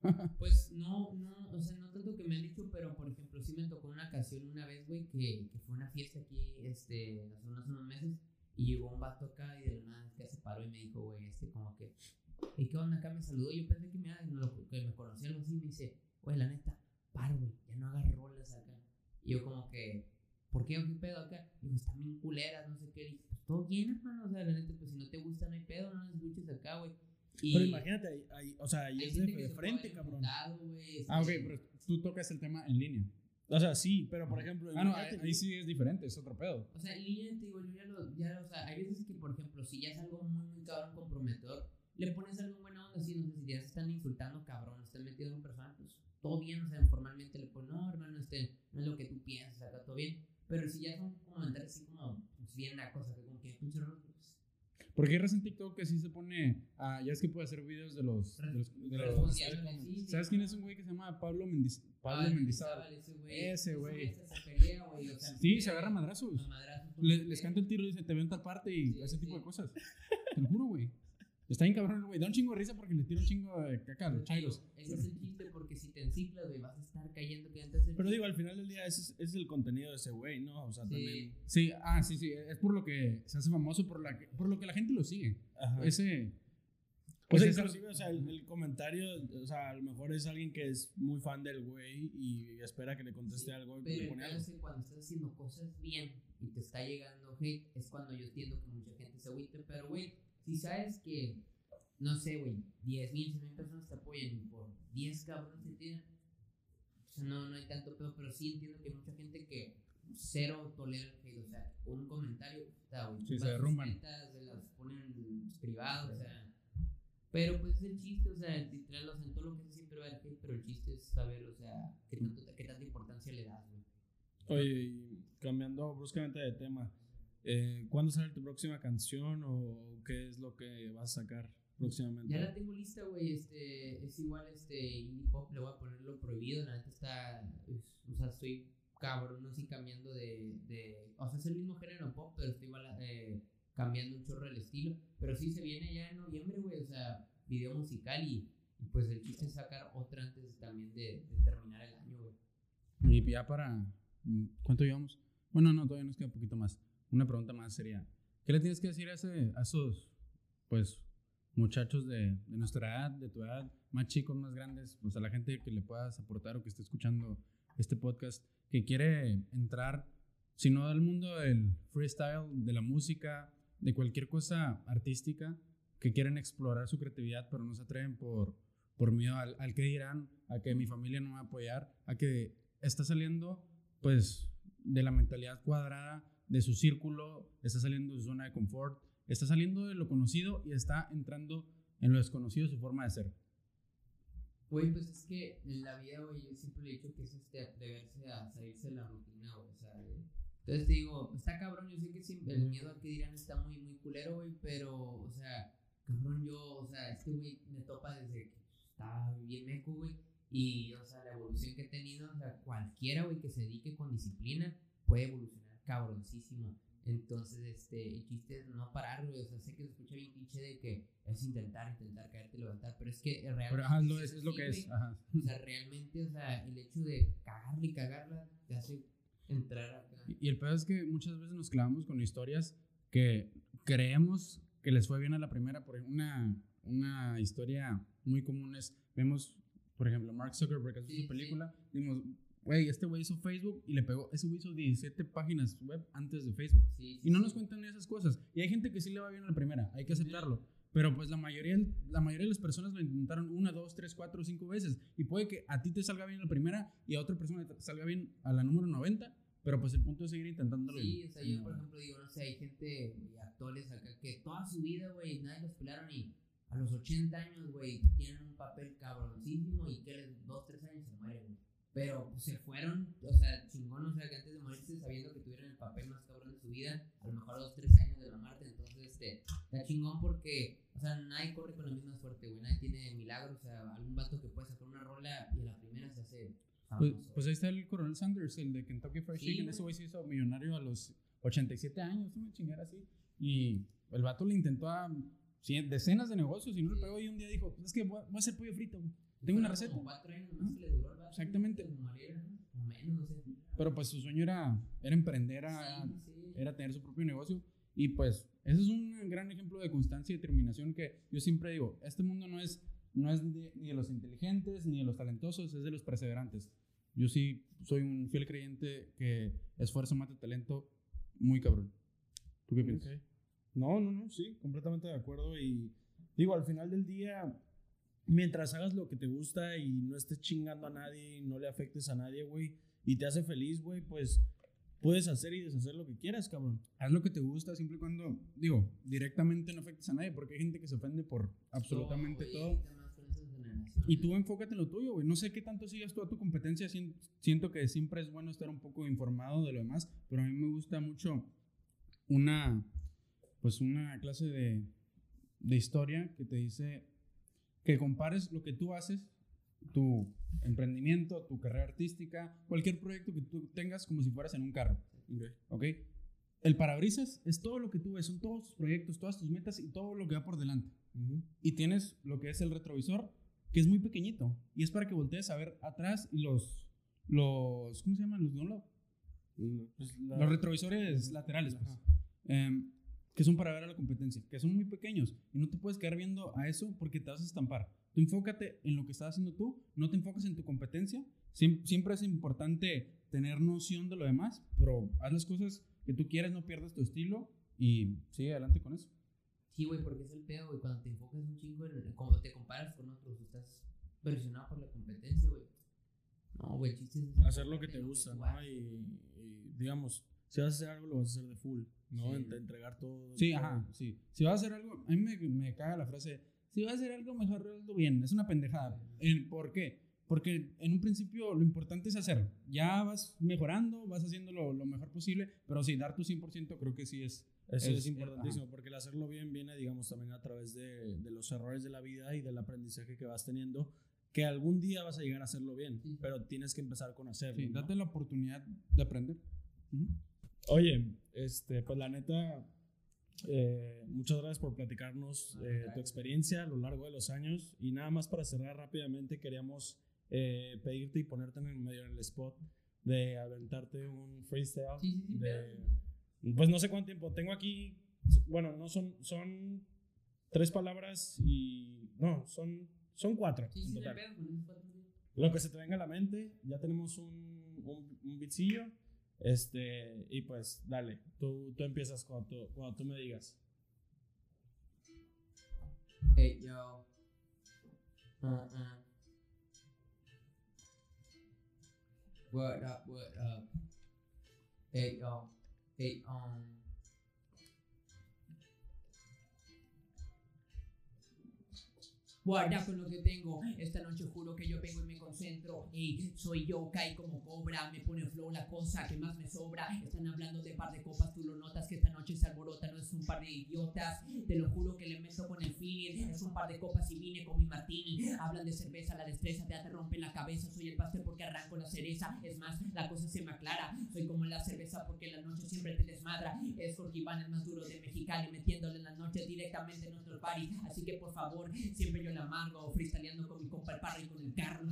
Pues no, no, o sea, no tanto que me han dicho, pero por ejemplo, sí me tocó una ocasión una vez, güey, que, que fue una fiesta aquí, este, hace unos, unos meses, y llegó un vato acá y de la nada que se paró y me dijo, güey, este, como que, ¿y qué onda? Acá me saludó, yo pensé que me, no, lo- que me conocía algo así, y me dice, güey, la neta, paro, güey, ya no hagas rolas acá. Y yo como que, ¿por qué? ¿O qué pedo acá? Digo, están bien culeras, no sé qué. Y dije, pues todo bien, hermano, o sea, la neta, pues si no te gusta, no hay pedo, no las escuches acá, güey. Y Pero imagínate, ahí, ahí- o sea, ahí hay es de, gente que de se frente, pone cabrón. emputado, güey, este, Ah, ok, pero tú tocas el tema en línea. O sea, sí, pero por ejemplo... Ah, no, ahí, imagínate- ahí sí es diferente, es otro pedo. O sea, en línea, te digo, yo ya lo, ya, o sea, hay veces que, por ejemplo, si ya es algo muy, muy cabrón, comprometedor, le pones algo en buena onda, así, no sé, si ya se están insultando, cabrón, están metiendo en un personaje, pues, todo bien, o sea, formalmente le pones, no, hermano, este, no es lo que tú piensas, acá todo bien, pero si ya son comentarios así como, pues, bien una cosa, que como que, pinche raro, pues, Porque hay raza en TikTok que sí se pone. Ah, ya es que puede hacer videos de los. De los, de los- respondiéndole, sí, sí, ¿Sabes sí. quién es un güey que se llama Pablo, Mendiz, Pablo Ah, Mendizábal? Ese güey, Ese güey. hasta se pelea, güey, o sea, Sí, se agarra madrazos. a madrazos por Le- lo les que- canta el tiro y dice: te veo en tal parte y Sí, ese tipo sí. de cosas. Te lo juro, güey. Está bien cabrón, güey. Da un chingo de risa porque le tira un chingo de caca a los chairos. Ese es el chiste, porque si te enciclas, güey, vas a estar cayendo que antes. Pero digo, al final del día ese es, ese es el contenido de ese güey, ¿no? O sea, Sí. también... Sí, ah, sí, sí. Es por lo que se hace famoso, por, la que- por lo que la gente lo sigue. Ajá. Ese. Pues Pues o sea, eso- inclusive, o sea, el, el comentario, o sea, a lo mejor es alguien que es muy fan del güey y espera que le conteste Sí, algo y pero le el pone pedo algo. es que cuando estás haciendo cosas bien y te está llegando hate, es cuando yo entiendo que mucha gente se agüite. Pero, güey, si sabes que, no sé, güey, diez mil, cien mil personas te apoyan y por diez cabrones te tiran, o sea, no, no hay tanto pedo. Pero sí entiendo que hay mucha gente que cero tolera el hate. O sea, un comentario, puta, güey, Sí, tumban se sus derrumban. cuentas, se las ponen privadas, o sea. Pero pues es el chiste, o sea, literal, o sea, en todo lo que haces siempre va a haber hate, pero el chiste es saber, o sea, qué, tanto, qué tanta importancia le das, güey. Oye, y cambiando bruscamente de tema, eh, ¿cuándo sale tu próxima canción o qué es lo que vas a sacar próximamente? Ya la tengo lista, güey, este, es igual, este, indie pop, le voy a poner lo prohibido, la neta está, es- o sea, estoy cabrón, así cambiando de, de, o sea, es el mismo género pop, pero estoy igual, eh, cambiando un chorro el estilo, pero sí se viene ya en noviembre, güey, o sea, video musical y, y pues el chiste es sacar otra antes también de, de terminar el año, güey. Y ya para... ¿Cuánto llevamos? Bueno, no, todavía nos queda un poquito más. Una pregunta más sería, ¿qué le tienes que decir a, ese, a esos, pues, muchachos de, de nuestra edad, de tu edad, más chicos, más grandes, pues a la gente que le puedas aportar o que esté escuchando este podcast, que quiere entrar, si no del mundo del freestyle, de la música, de cualquier cosa artística, que quieren explorar su creatividad, pero no se atreven por, por miedo al, al que dirán, a que mi familia no me va a apoyar, a que está saliendo, pues, de la mentalidad cuadrada de su círculo, está saliendo de su zona de confort, está saliendo de lo conocido y está entrando en lo desconocido su forma de ser. Güey, pues es que en la vida, güey, yo siempre le he dicho que es este atreverse a salirse de la rutina, güey, o sea, de- entonces te digo, está cabrón, yo sé que siempre el miedo a que dirán está muy, muy culero, güey, pero, o sea, cabrón, yo, o sea, este güey me topa desde que estaba bien meco, güey, y, o sea, la evolución que he tenido, o sea, cualquiera, güey, que se dedique con disciplina puede evolucionar cabroncísimo. Entonces, este, el chiste es no parar, güey. O sea, sé que se escucha bien cliché de que es intentar, intentar caerte y levantar, pero es que realmente. Pero ajá, es lo, sí es, es lo así, que es. güey. Ajá. O sea, realmente, o sea, el hecho de cagarla y cagarla te hace entrar acá. Y, y el peor es que muchas veces nos clavamos con historias que creemos que les fue bien a la primera. Por ejemplo, una, una historia muy común es, vemos, por ejemplo, Mark Zuckerberg hace Sí, su película, dimos, güey, este güey hizo Facebook y le pegó, ese güey hizo diecisiete páginas web antes de Facebook. Sí, sí, Y no sí. nos cuentan esas cosas. Y hay gente que sí le va bien a la primera, hay que aceptarlo. Pero pues la mayoría, la mayoría de las personas lo intentaron una, dos, tres, cuatro, cinco veces. Y puede que a ti te salga bien la primera y a otra persona te salga bien a la número noventa. Pero pues el punto es seguir intentándolo. Sí, o sea, yo No. por ejemplo digo, no sé, hay gente, güey, actores acá que toda su vida, güey, nadie los pelaron y a los ochenta años, güey, tienen un papel cabroncísimo y que les dos, tres años se mueren, güey. Pero pues, se fueron, o sea, chingón, o sea, que antes de morirse sabiendo que tuvieron el papel más cabrón de su vida, a lo mejor dos, tres años de la muerte, entonces, este, está chingón porque, o sea, nadie corre con la misma suerte, güey, nadie tiene milagros, o sea, algún vato que puede sacar una rola y a la primera se hace Pues, famoso. pues ahí está el Coronel Sanders, el de Kentucky Fried Sí, Chicken. güey. Ese güey se hizo millonario a los ochenta y siete años, una chingada así. Y el vato le intentó a cien, decenas de negocios y no le pegó. Y un día dijo: pues es que voy a, voy a hacer pollo frito, güey. Tengo una Fueron receta. como cuatro años más que le duró el vato, Exactamente. que se muriera, ¿no? O menos, no sé. Pero pues su sueño era, era emprender, era, Sí, sí. era tener su propio negocio. Y pues ese es un gran ejemplo de constancia y determinación que yo siempre digo: este mundo no es, no es de, ni de los inteligentes ni de los talentosos, es de los perseverantes. Yo sí soy un fiel creyente que esfuerzo mata talento muy cabrón. ¿Tú qué piensas? Ok. No, no, no, sí, completamente de acuerdo. Y digo, al final del día, mientras hagas lo que te gusta y no estés chingando a nadie y no le afectes a nadie, güey, y te hace feliz, güey, pues puedes hacer y deshacer lo que quieras, cabrón. Haz lo que te gusta siempre y cuando, digo, directamente no afectes a nadie, porque hay gente que se ofende por absolutamente güey, todo. ahorita más con esas generaciones. Y tú enfócate en lo tuyo, güey. No sé qué tanto sigas tú a tu competencia. sien- Siento que siempre es bueno estar un poco informado de lo demás, pero a mí me gusta mucho una, pues una clase de, de historia que te dice que compares lo que tú haces, tu emprendimiento, tu carrera artística, cualquier proyecto que tú tengas como si fueras en un carro. ¿Ok? El parabrisas es todo lo que tú ves, son todos tus proyectos, todas tus metas y todo lo que va por delante. Ujú. Y tienes lo que es el retrovisor, que es muy pequeñito. Y es para que voltees a ver atrás y los, los ¿cómo se llaman? Los, no, lo- Pues la- los retrovisores laterales. Pues. Ajá. Em, que son para ver a la competencia, que son muy pequeños y no te puedes quedar viendo a eso porque te vas a estampar. Tú enfócate en lo que estás haciendo tú, no te enfocas en tu competencia. Siempre, siempre es importante tener noción de lo demás, pero haz las cosas que tú quieres, no pierdas tu estilo y sigue adelante con eso. Sí, güey, porque es el pedo, güey, cuando te enfocas un chingo en cuando te comparas con otros, estás presionado por la competencia, güey. No, güey, el chiste es hacer lo que te gusta, ¿no? Y, y digamos, si vas a hacer algo, lo vas a hacer de full, ¿no? Sí. De entregar todo. Sí, todo. ajá, sí. Si vas a hacer algo, a mí me, me caga la frase, si vas a hacer algo, mejor hazlo bien. Es una pendejada. ¿El ¿Por qué? Porque en un principio lo importante es hacerlo. Ya vas mejorando, vas haciendo lo, lo mejor posible, pero sí, dar tu cien por ciento creo que sí es... Eso es, es importantísimo, ajá. porque el hacerlo bien viene, digamos, también a través de, de los errores de la vida y del aprendizaje que vas teniendo, que algún día vas a llegar a hacerlo bien, Sí. pero tienes que empezar con hacerlo. Sí, ¿no? date la oportunidad de aprender. Uh-huh. Oye, este, pues la neta, eh, muchas gracias por platicarnos eh, tu experiencia a lo largo de los años. Y nada más para cerrar rápidamente, queríamos eh, pedirte y ponerte en el medio en el spot de aventarte un freestyle. Sí, sí, sí, de, pero- pues no sé cuánto tiempo. Tengo aquí, bueno, no son, son tres palabras y... No, son, son cuatro Sí, en sí, no hay total. pedo, con esos cuatro días. Lo que se te venga a la mente, ya tenemos un, un, un beatcillo. Este, y pues, dale, tú, tú empiezas cuando tú, cuando tú me digas. Hey, yo. Uh, uh. What up, what up? Hey, yo. Hey, um. Guarda con lo que tengo, esta noche juro que yo vengo y me concentro. Ey, soy yo, caí como cobra, me pone flow la cosa que más me sobra. Están hablando de par de copas, tú lo notas que esta noche se alborota, no es un par de idiotas. Te lo juro que le meto con el feeling, es un par de copas y vine con mi martini. Hablan de cerveza, la destreza te rompe la cabeza. Soy el pastel porque arranco la cereza, es más, la cosa se me aclara. Soy como la cerveza porque la noche siempre te desmadra. Es Jorge Iván, el más duro de Mexicali, metiéndole en la noche directamente en nuestro party. Así que por favor, siempre yo la amargo, freestyleando con mi compa el Parry y con el carro.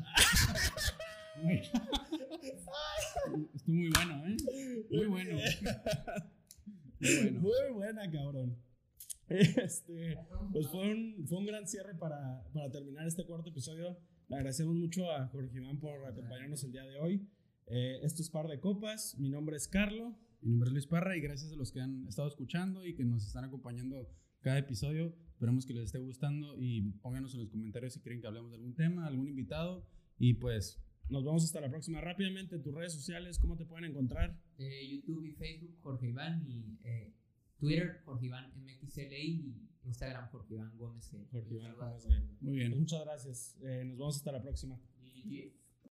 Estuvo muy bueno, ¿eh? Muy bueno. Muy bueno. Muy buena, cabrón. Este, pues fue un, fue un gran cierre para, para terminar este cuarto episodio. Le agradecemos mucho a Jorge Iván por acompañarnos el día de hoy. Eh, esto es Par de Copas. Mi nombre es Carlo. Mi nombre es Luis Parra y gracias a los que han estado escuchando y que nos están acompañando cada episodio. Esperemos que les esté gustando y pónganos en los comentarios si quieren que hablemos de algún tema, algún invitado. Y pues Nos vemos hasta la próxima. Rápidamente, tus redes sociales, ¿cómo te pueden encontrar? Eh, YouTube y Facebook, Jorge Iván, y eh, Twitter, Jorge Iván M X L y Instagram, Jorge Iván Gómez G. Jorge Iván Saludos. Gómez G. muy bien. Muchas gracias. Eh, nos vemos hasta la próxima. Y- y-